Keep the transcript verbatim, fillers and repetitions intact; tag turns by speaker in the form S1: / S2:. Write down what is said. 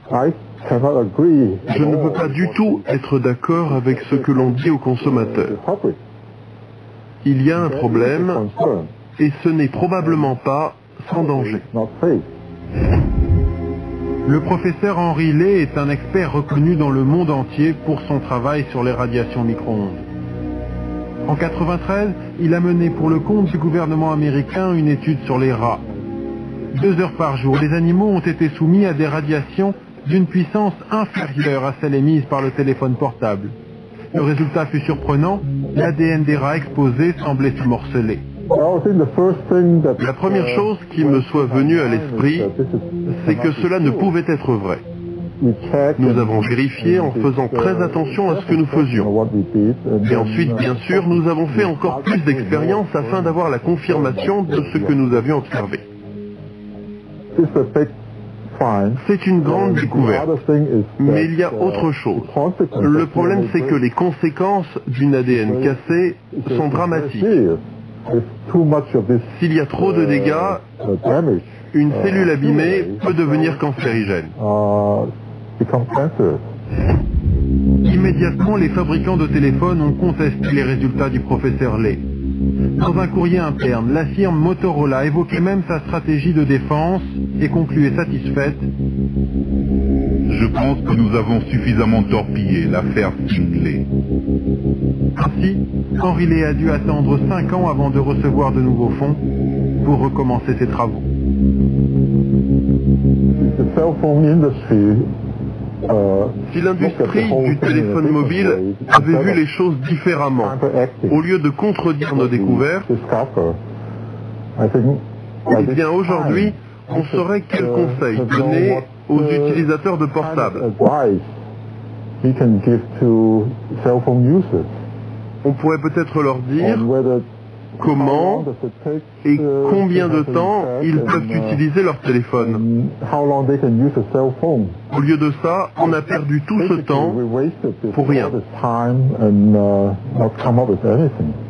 S1: Je ne peux pas du tout être d'accord avec ce que l'on dit aux consommateurs. Il y a un problème et ce n'est probablement pas sans danger. Le professeur Henry Ley est un expert reconnu dans le monde entier pour son travail sur les radiations micro-ondes. En mille neuf cent quatre-vingt-treize, il a mené pour le compte du gouvernement américain une étude sur les rats. Deux heures par jour, les animaux ont été soumis à des radiations d'une puissance inférieure à celle émise par le téléphone portable. Le résultat fut surprenant, l'A D N des rats exposés semblait se morceler. La première chose qui me soit venue à l'esprit, c'est que cela ne pouvait être vrai. Nous avons vérifié en faisant très attention à ce que nous faisions. Et ensuite, bien sûr, nous avons fait encore plus d'expériences afin d'avoir la confirmation de ce que nous avions observé. C'est une grande découverte. Mais il y a autre chose. Le problème, c'est que les conséquences d'une A D N cassée sont dramatiques. S'il y a trop de dégâts, une cellule abîmée peut devenir cancérigène. Immédiatement, les fabricants de téléphones ont contesté les résultats du professeur Ley. Dans un courrier interne, la firme Motorola évoquait même sa stratégie de défense et concluait satisfaite.
S2: Je pense que nous avons suffisamment torpillé l'affaire Tingley.
S1: Ainsi, Henry Ley a dû attendre cinq ans avant de recevoir de nouveaux fonds pour recommencer ses travaux. Si l'industrie du téléphone mobile avait vu les choses différemment, au lieu de contredire nos découvertes, eh bien aujourd'hui, on saurait quels conseils donner aux utilisateurs de portables. On pourrait peut-être leur dire comment et combien de temps ils peuvent utiliser leur téléphone. Au lieu de ça, on a perdu tout ce temps pour rien.